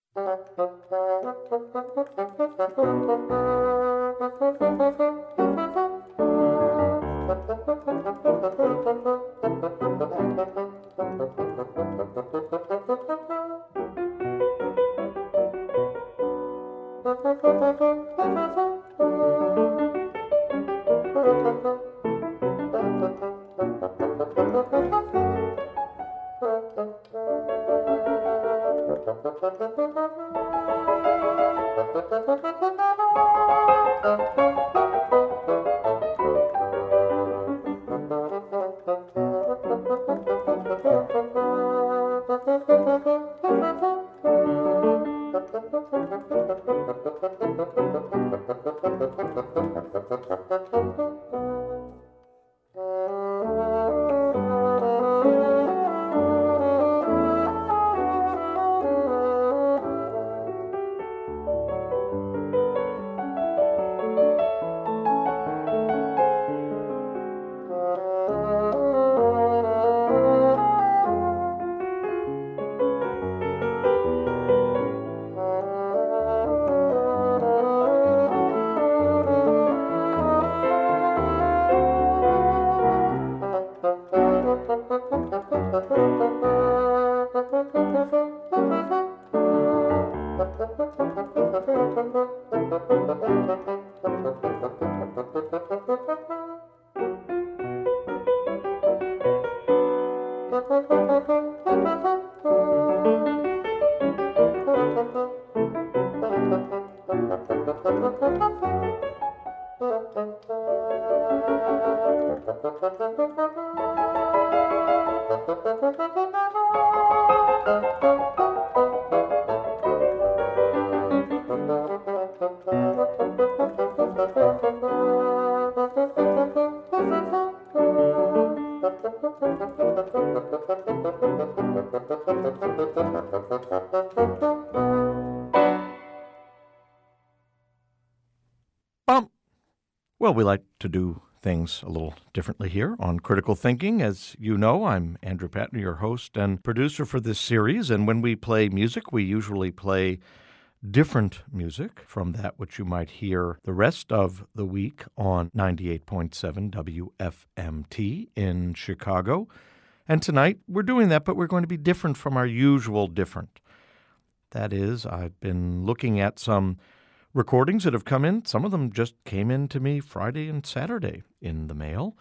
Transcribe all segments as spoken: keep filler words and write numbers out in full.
Bump. Well, we like to do things a little differently here on Critical Thinking. As you know, I'm Andrew Patton, your host and producer for this series, and when we play music, we usually play different music from that which you might hear the rest of the week on ninety-eight point seven W F M T in Chicago. And tonight we're doing that, but we're going to be different from our usual different. That is, I've been looking at some recordings that have come in. Some of them just came in to me Friday and Saturday in the mail.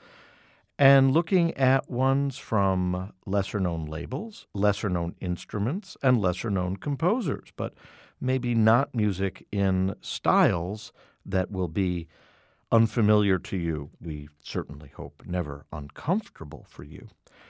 And looking at ones from lesser-known labels, lesser-known instruments, and lesser-known composers, but maybe not music in styles that will be unfamiliar to you. We certainly hope never uncomfortable for you.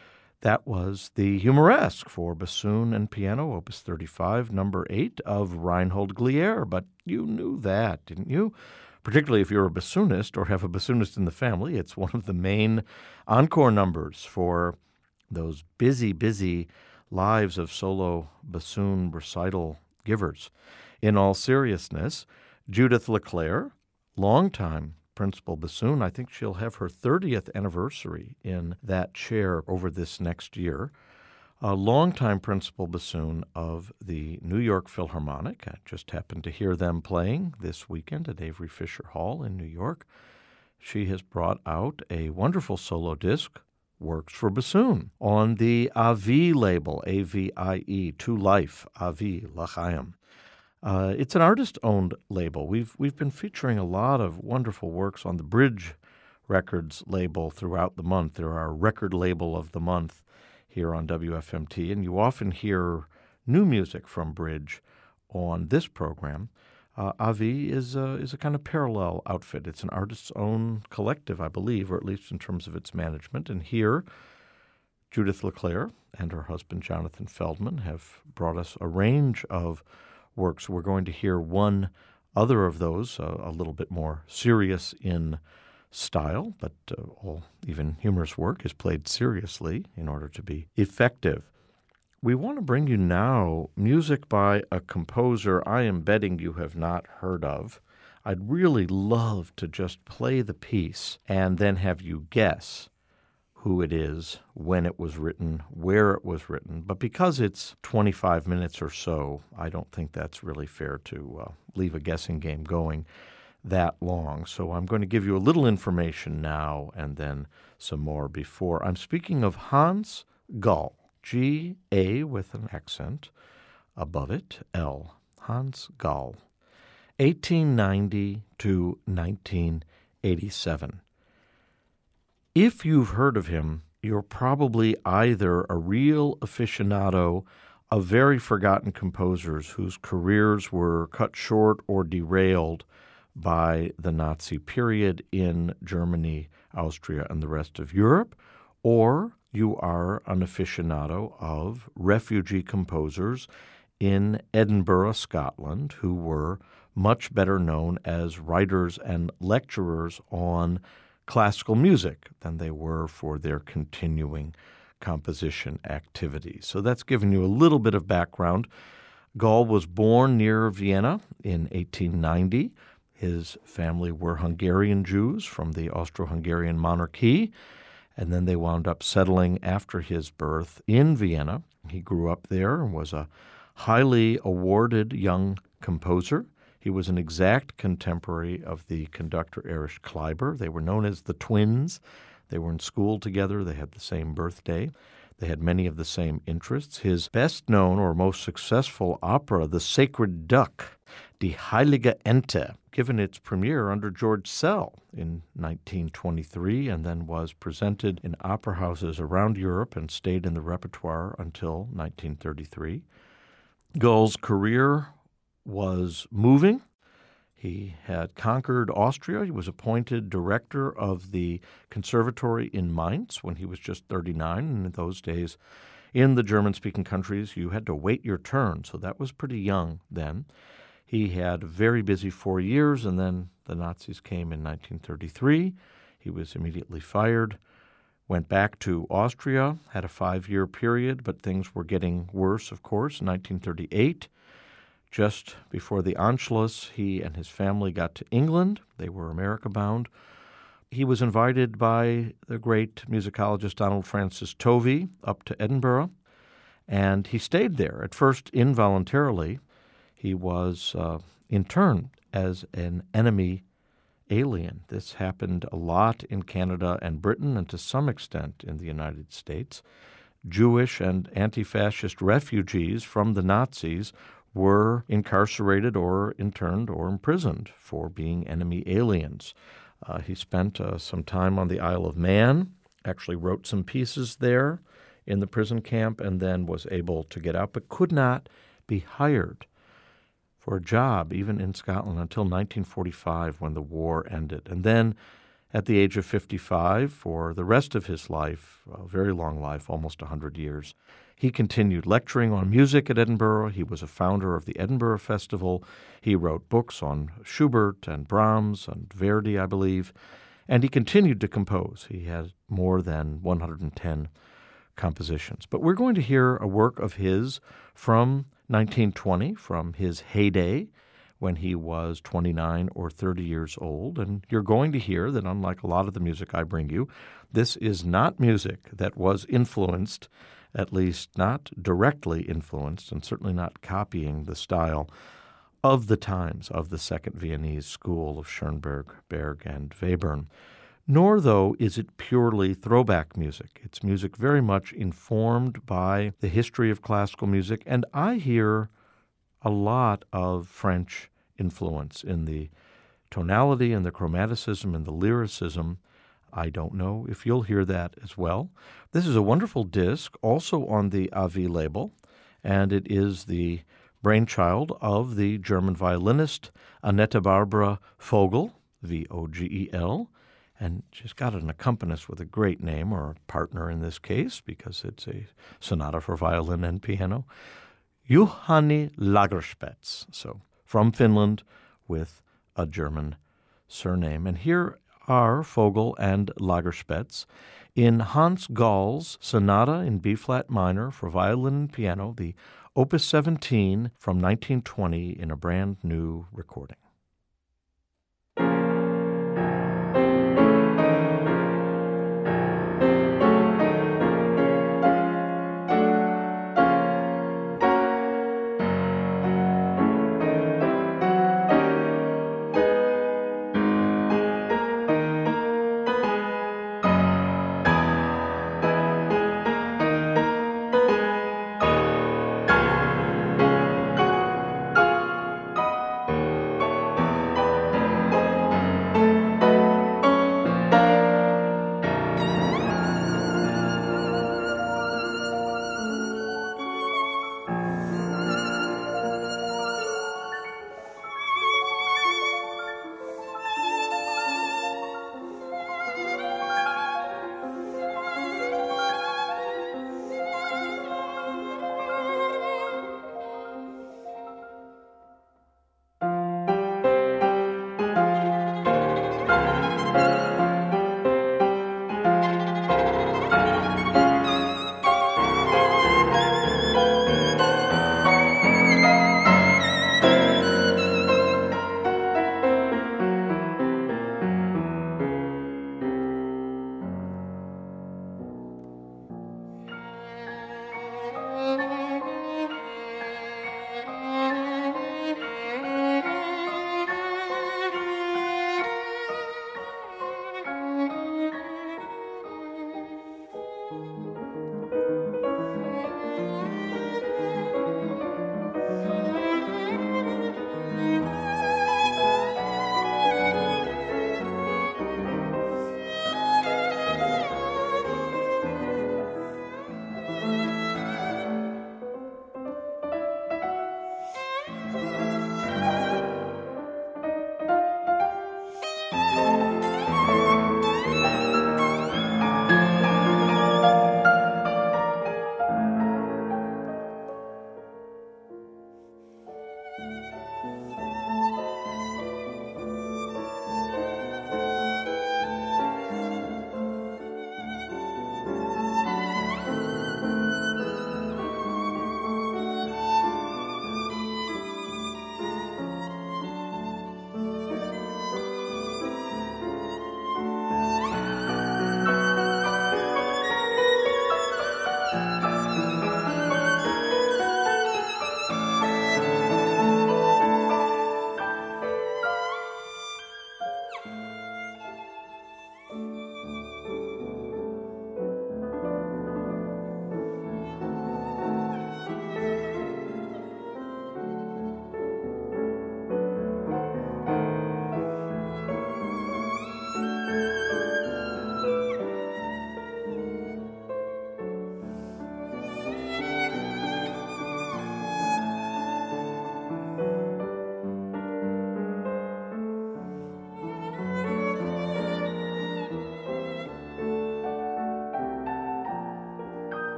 That was the Humoresque for bassoon and piano, Opus thirty-five, number eight of Reinhold Glier. But you knew that, didn't you? Particularly if you're a bassoonist or have a bassoonist in the family. It's one of the main encore numbers for those busy, busy lives of solo bassoon recital givers. In all seriousness, Judith LeClair, longtime principal bassoon. I think she'll have her thirtieth anniversary in that chair over this next year. A longtime principal bassoon of the New York Philharmonic. I just happened to hear them playing this weekend at Avery Fisher Hall in New York. She has brought out a wonderful solo disc, Works for Bassoon, on the Avi label, A V I E, To Life, Avi, L'Chaim. Uh, it's an artist-owned label. We've we've been featuring a lot of wonderful works on the Bridge Records label throughout the month. They're our record label of the month here on W F M T, and you often hear new music from Bridge on this program. Uh, Avi is a, is a kind of parallel outfit. It's an artist's-own collective, I believe, or at least in terms of its management. And here, Judith LeClair and her husband, Jonathan Feldman, have brought us a range of works. We're going to hear one other of those, uh, a little bit more serious in style, but uh, all, even humorous work is played seriously in order to be effective. We want to bring you now music by a composer I am betting you have not heard of. I'd really love to just play the piece and then have you guess who it is, when it was written, where it was written. But because it's twenty-five minutes or so, I don't think that's really fair to uh, leave a guessing game going that long. So I'm going to give you a little information now and then some more before. I'm speaking of Hans Gall, G A with an accent above it, L. Hans Gall, eighteen ninety to nineteen eighty-seven. If you've heard of him, you're probably either a real aficionado of very forgotten composers whose careers were cut short or derailed by the Nazi period in Germany, Austria, and the rest of Europe, or you are an aficionado of refugee composers in Edinburgh, Scotland, who were much better known as writers and lecturers on classical music than they were for their continuing composition activities. So that's given you a little bit of background. Gall was born near Vienna in eighteen ninety. His family were Hungarian Jews from the Austro-Hungarian monarchy, and then they wound up settling after his birth in Vienna. He grew up there and was a highly awarded young composer. He was an exact contemporary of the conductor Erich Kleiber. They were known as the twins. They were in school together. They had the same birthday. They had many of the same interests. His best-known or most successful opera, The Sacred Duck, Die Heilige Ente, given its premiere under George Szell in nineteen twenty-three and then was presented in opera houses around Europe and stayed in the repertoire until nineteen thirty-three. Gall's career was moving. He had conquered Austria. He was appointed director of the conservatory in Mainz when he was just thirty-nine. And in those days, in the German-speaking countries, you had to wait your turn, so that was pretty young then. He had a very busy four years, and then the Nazis came in nineteen thirty-three. He was immediately fired, went back to Austria, had a five-year period, but things were getting worse, of course. In nineteen thirty-eight, just before the Anschluss, he and his family got to England. They were America-bound. He was invited by the great musicologist Donald Francis Tovey up to Edinburgh, and he stayed there, at first involuntarily. He was uh, interned as an enemy alien. This happened a lot in Canada and Britain, and to some extent in the United States. Jewish and anti-fascist refugees from the Nazis were incarcerated or interned or imprisoned for being enemy aliens. Uh, he spent uh, some time on the Isle of Man, actually wrote some pieces there in the prison camp, and then was able to get out, but could not be hired for a job, even in Scotland, until nineteen forty-five when the war ended. And then at the age of fifty-five, for the rest of his life, a very long life, almost one hundred years, he continued lecturing on music at Edinburgh. He was a founder of the Edinburgh Festival. He wrote books on Schubert and Brahms and Verdi, I believe, and he continued to compose. He had more than one hundred ten compositions. But we're going to hear a work of his from nineteen twenty, from his heyday, when he was twenty-nine or thirty years old. And you're going to hear that, unlike a lot of the music I bring you, this is not music that was influenced, at least not directly influenced, and certainly not copying the style of the times of the Second Viennese School of Schoenberg, Berg, and Webern. Nor, though, is it purely throwback music. It's music very much informed by the history of classical music, and I hear a lot of French influence in the tonality and the chromaticism and the lyricism. I don't know if you'll hear that as well. This is a wonderful disc, also on the A V label, and it is the brainchild of the German violinist Annette Barbara Vogel, V O G E L, and she's got an accompanist with a great name, or a partner in this case, because it's a sonata for violin and piano, Juhani Lagerspets, so from Finland with a German surname. And here are Vogel and Lagerspets in Hans Gall's Sonata in B-flat minor for violin and piano, the Opus seventeen from nineteen twenty in a brand new recording.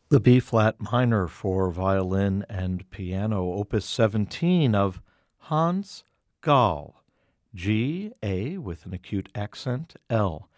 The B-flat minor for violin and piano, opus seventeen of Hans Gall, G, A with an acute accent, L.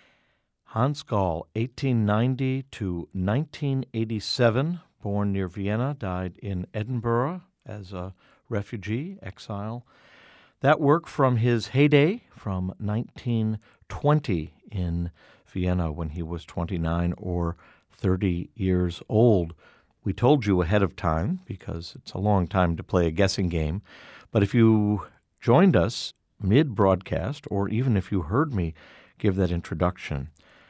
Hans Gall, eighteen ninety to nineteen eighty-seven, born near Vienna, died in Edinburgh as a refugee, exile. That work from his heyday, from nineteen twenty in Vienna when he was twenty-nine or thirty years old. We told you ahead of time, because it's a long time to play a guessing game, but if you joined us mid-broadcast, or even if you heard me give that introduction,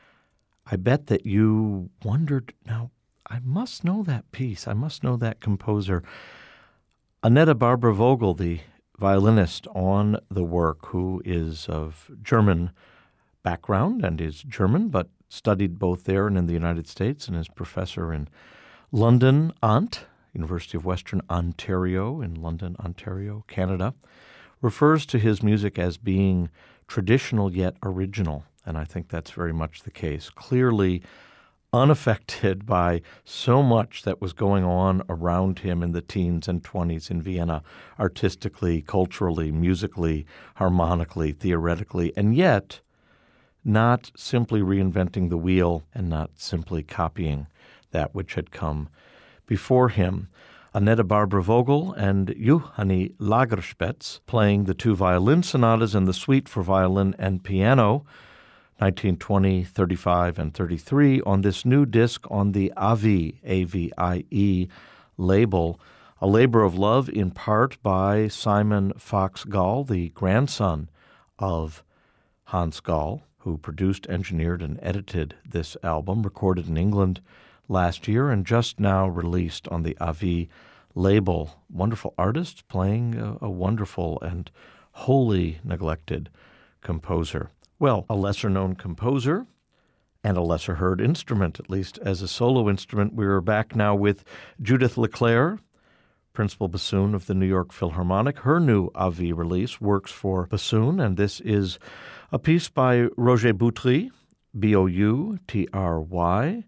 I bet that you wondered, now, I must know that piece, I must know that composer. Annette Barbara Vogel, the violinist on the work, who is of German background and is German, but studied both there and in the United States, and is professor in London, O N T, University of Western Ontario in London, Ontario, Canada, refers to his music as being traditional yet original, and I think that's very much the case. Clearly unaffected by so much that was going on around him in the teens and twenties in Vienna, artistically, culturally, musically, harmonically, theoretically, and yet not simply reinventing the wheel and not simply copying that which had come before him. Annette Barbara Vogel and Juhani Lagerspetz playing the two violin sonatas and the suite for violin and piano, nineteen twenty, thirty-five, and thirty-three, on this new disc on the Avie, A V I E, label, a labor of love in part by Simon Fox Gall, the grandson of Hans Gall, who produced, engineered, and edited this album, recorded in England last year and just now released on the Avie label. Wonderful artist playing a, a wonderful and wholly neglected composer. Well, a lesser-known composer and a lesser-heard instrument, at least as a solo instrument. We're back now with Judith LeClair, principal bassoon of the New York Philharmonic. Her new Avie release, Works for Bassoon, and this is a piece by Roger Boutry, B O U T R Y.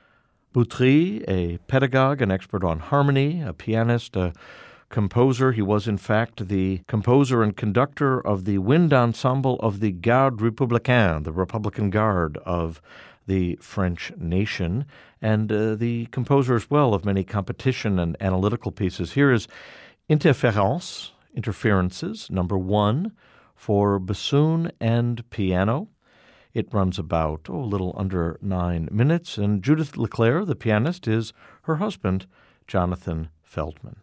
Boutry, a pedagogue, an expert on harmony, a pianist, a composer. He was, in fact, the composer and conductor of the wind ensemble of the Garde Républicaine, the Republican Guard of the French nation, and uh, the composer as well of many competition and analytical pieces. Here is Interférence, Interferences, number one, for bassoon and piano. It runs about, oh, a little under nine minutes, and Judith LeClair, the pianist, is her husband, Jonathan Feldman.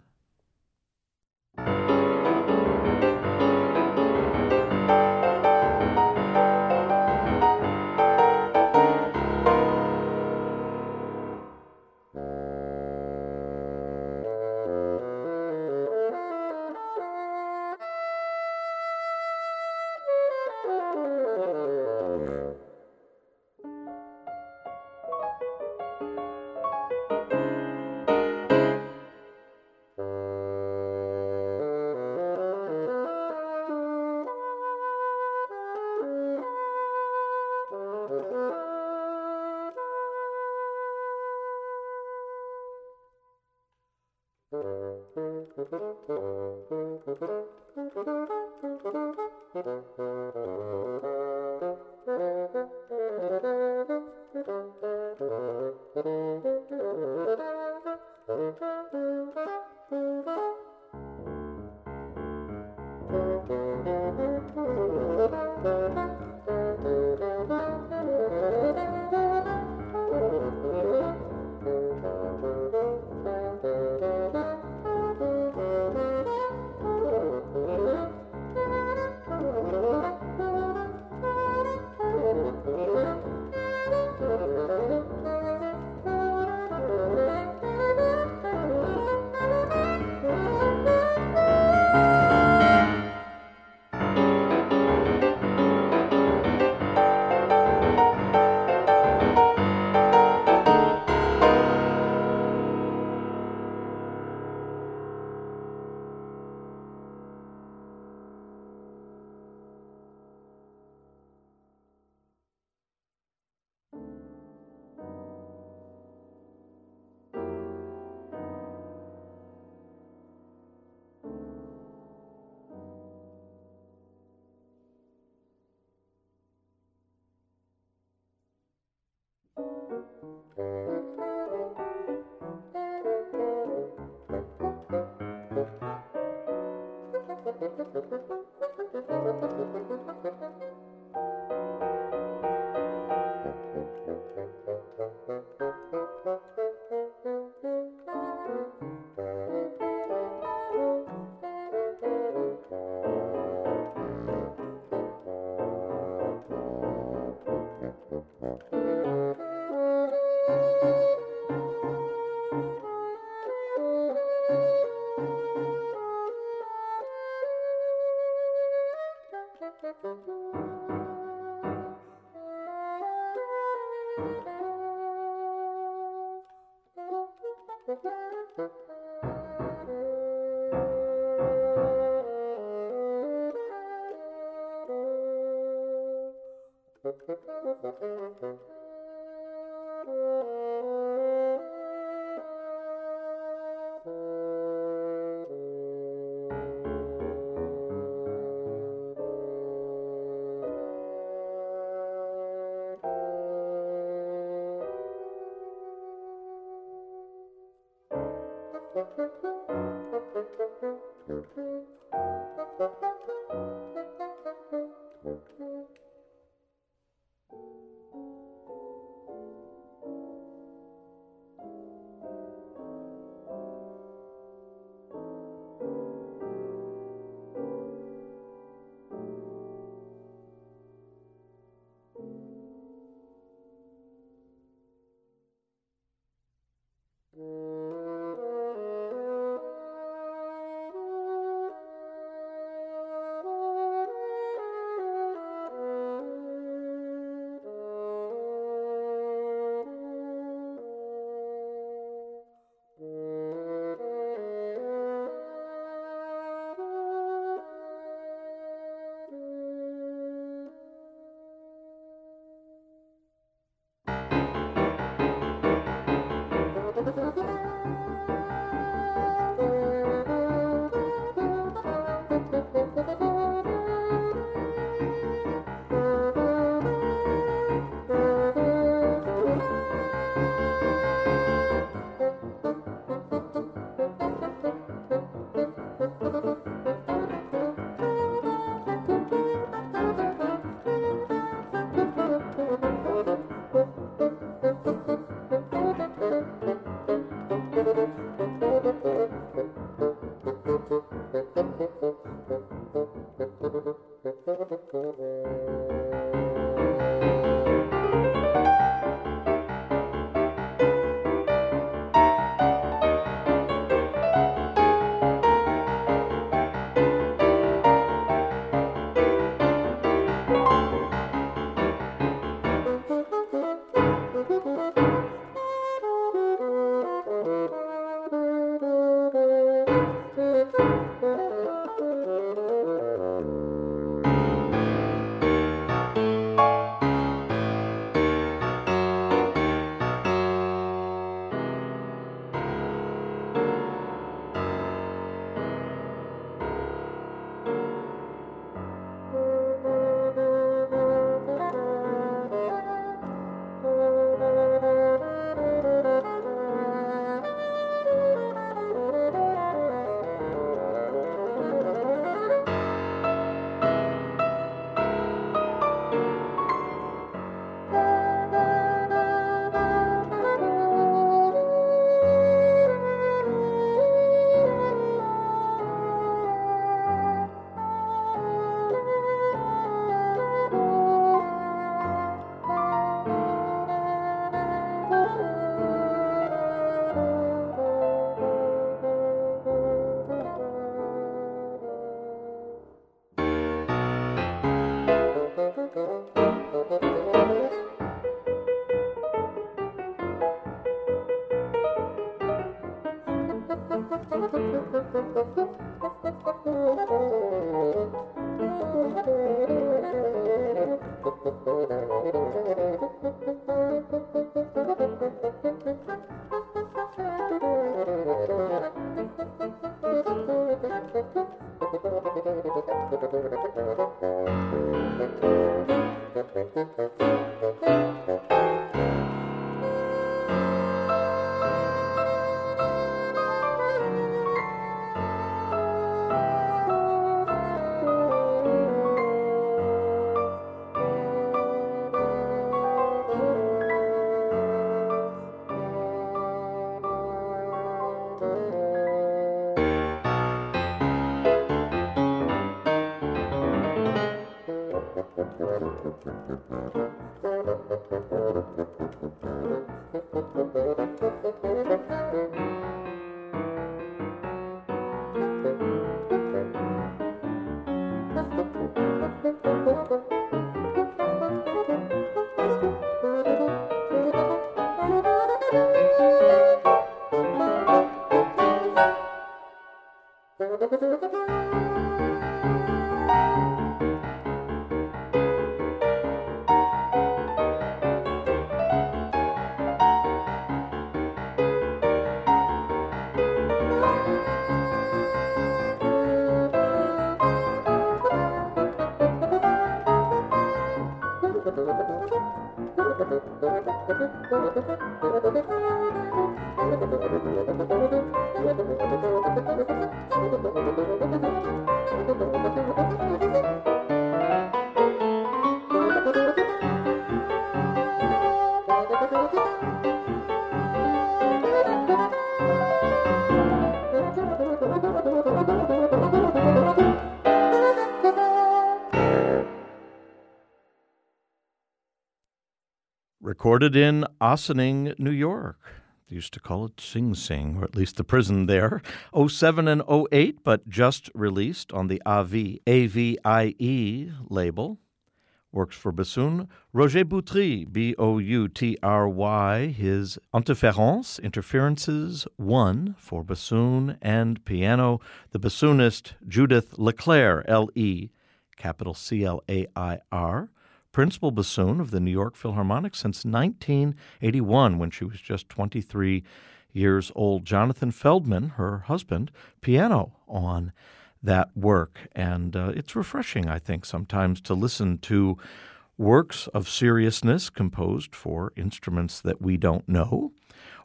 Recorded in Ossining, New York. They used to call it Sing Sing, or at least the prison there. oh seven and oh eight, but just released on the A V, A V I E label. Works for bassoon. Roger Boutry, B O U T R Y, his Interférences, Interferences one for bassoon and piano. The bassoonist Judith LeClair, L E, capital C L A I R. Principal bassoon of the New York Philharmonic since nineteen eighty-one, when she was just twenty-three years old. Jonathan Feldman, her husband, piano on that work. And uh, it's refreshing, I think, sometimes to listen to works of seriousness composed for instruments that we don't know,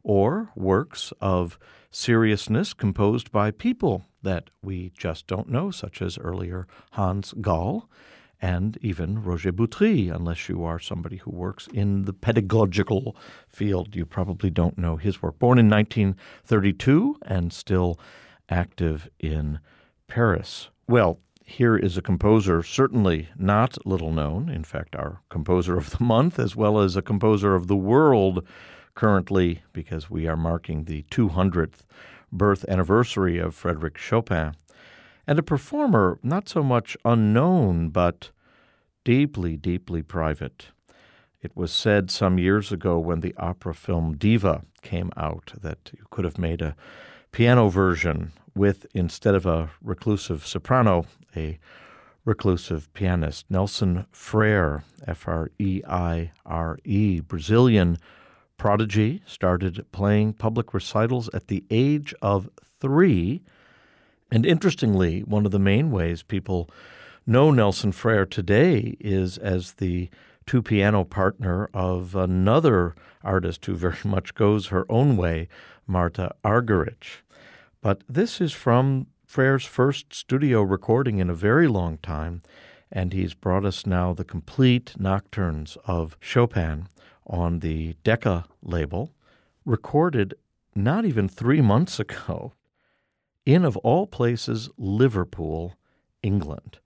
or works of seriousness composed by people that we just don't know, such as earlier Hans Gall, and even Roger Boutry. Unless you are somebody who works in the pedagogical field, you probably don't know his work. Born in nineteen thirty-two and still active in Paris. Well, here is a composer certainly not little known, in fact, our composer of the month, as well as a composer of the world currently, because we are marking the two hundredth birth anniversary of Frédéric Chopin. And a performer not so much unknown, but deeply, deeply private. It was said some years ago when the opera film Diva came out that you could have made a piano version with, instead of a reclusive soprano, a reclusive pianist. Nelson Freire, F R E I R E, Brazilian prodigy, started playing public recitals at the age of three. And interestingly, one of the main ways people know Nelson Freire today is as the two-piano partner of another artist who very much goes her own way, Marta Argerich. But this is from Freire's first studio recording in a very long time, and he's brought us now the complete nocturnes of Chopin on the Decca label, recorded not even three months ago in, of all places, Liverpool, England.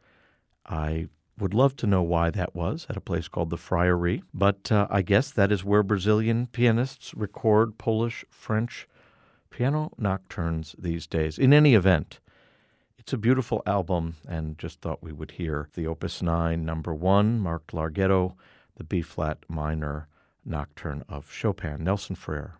I would love to know why that was, at a place called the Friary, but uh, I guess that is where Brazilian pianists record Polish, French piano nocturnes these days. In any event, it's a beautiful album, and just thought we would hear the Opus nine, number one, Mark Larghetto, the B-flat minor nocturne of Chopin, Nelson Freire.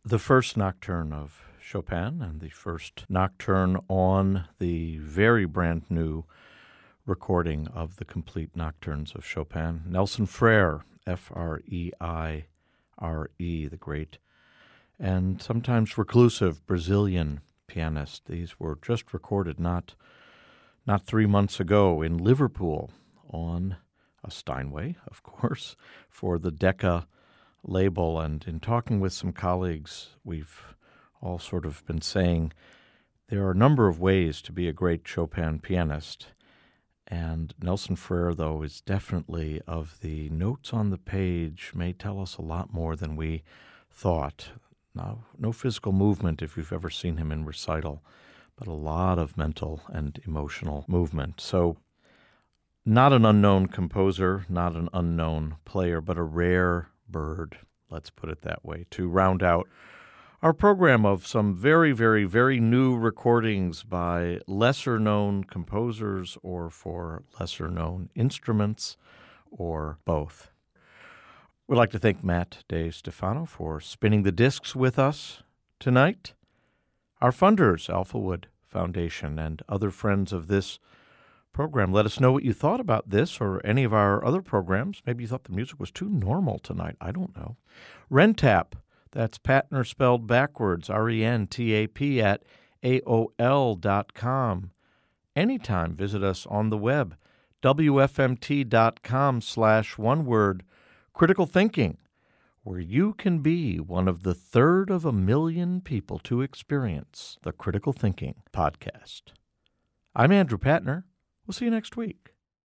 the first nocturne of Chopin and the first nocturne on the very brand new recording of the complete nocturnes of Chopin. Nelson Frere, F R E I R E, the great and sometimes reclusive Brazilian pianist. These were just recorded not not three months ago in Liverpool on a Steinway, of course, for the Decca label. And in talking with some colleagues, we've all sort of been saying there are a number of ways to be a great Chopin pianist. And Nelson Frere, though, is definitely of the notes on the page may tell us a lot more than we thought. No, no physical movement if you've ever seen him in recital, but a lot of mental and emotional movement. So not an unknown composer, not an unknown player, but a rare bird, let's put it that way, to round out our program of some very, very, very new recordings by lesser-known composers or for lesser-known instruments or both. We'd like to thank Matt DeStefano for spinning the discs with us tonight. Our funders, Alphawood Foundation, and other friends of this program. Let us know what you thought about this or any of our other programs. Maybe you thought the music was too normal tonight. I don't know. Rentap, that's Patner spelled backwards, R E N T A P at A O L dot com. Anytime, visit us on the web, W F M T dot com slash one word, Critical Thinking, where you can be one of the third of a million people to experience the Critical Thinking podcast. I'm Andrew Patner. We'll see you next week.